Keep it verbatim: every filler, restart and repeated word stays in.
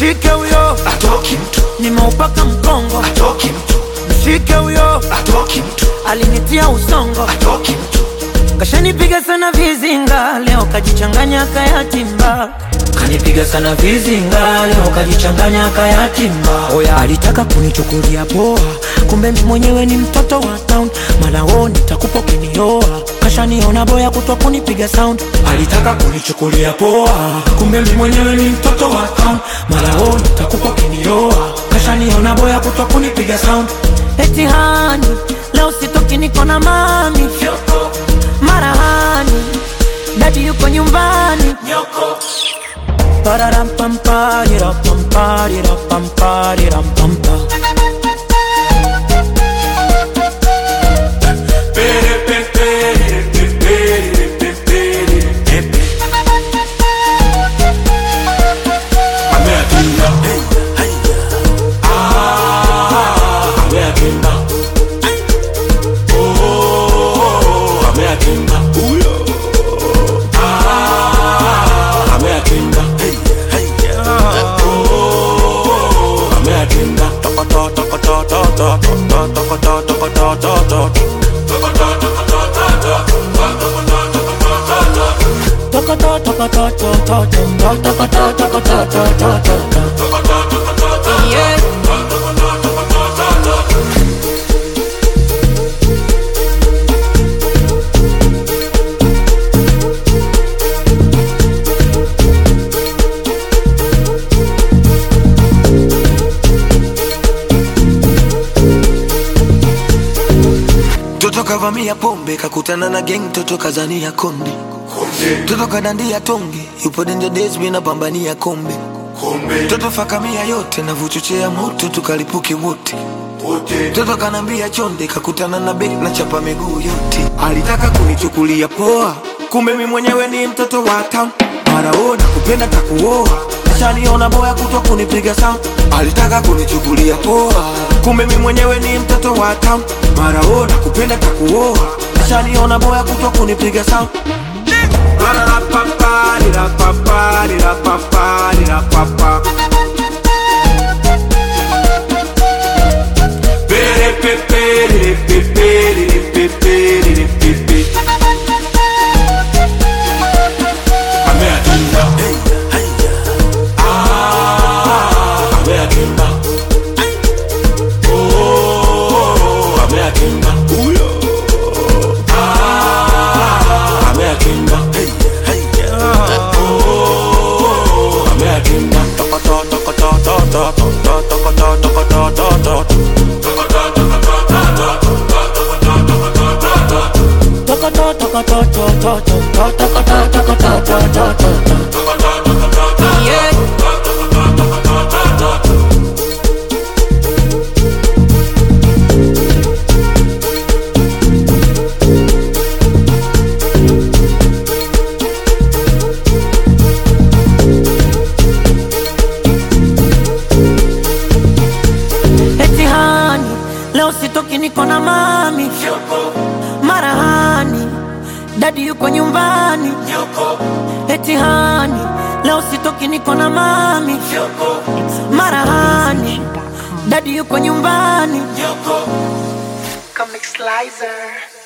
mshike huyo, atoki mtu, nimeupaka mkongo, atoki mtu, mshike huyo, atoki mtu, alinitia usongo, atoki mtu, kashanipiga sana vizinga, leo kajichanganya kayatimba. Kanipiga sana vizinga, leo kajichanganya kayatimba. Oya alitaka kunichukulia poa, kumbe mimi mwenyewe ni mtoto wa town. Mala wao nitakupa kinioa, kashaniona boya kuto kunipiga sound. Alitaka kunichukulia poa, kumbe mimi mwenyewe ni mtoto wa town. Mala wao nitakupa kinioa, kashaniona boya kuto kunipiga sound. Eti hani, leo sitoki niko na mami. Mara hani, dadi yuko nyumbani. Nyoko Pararam pam parira pam parira pam parira pam pa. Pere pe pere pe pere pe pere pe. Ameakinda, ah, ameakinda. Oh, ameakinda. Uyo, ah, ameakinda. Toto kavamia pombe, kakutana na gang, toto kazania konde. Toto kadandia tonge, yupo danger days mina pambania kombe. Toto fakamia yote, na vuchochea moto, tukalipuke wote. Toto kanambia chonde, kakutana na bek na chapa miguu yote. Alitaka kunichukulia poa, kumbe mimi mwenyewe ni mtoto wa town. Mara ona kupenda takuoa, kashaniona boya kuto kunipiga sound. Alitaka kunichukulia poa, kumbe mimi mwenyewe ni mtoto wa town. Mara ona kupenda takuoa, kashaniona boya kuto kunipiga sound. La la la pa pa, li la pa pa, li la pa pa, li la pa pa. Pere pe pere pe pere pe pere pe pe. Ameakinda, ah, ameakinda. Oh, ameakinda. Uyo, ah, ameakinda. Oh, ameakinda. Toko toko toko toko toko toko toko toko toko. Eti hani, leo sitoki niko na mami. Mara hani, dadi yuko nyumbani. Eti hani, leo sitoki niko na mami. Mara hani, dadi yuko nyumbani. Comic Slicer.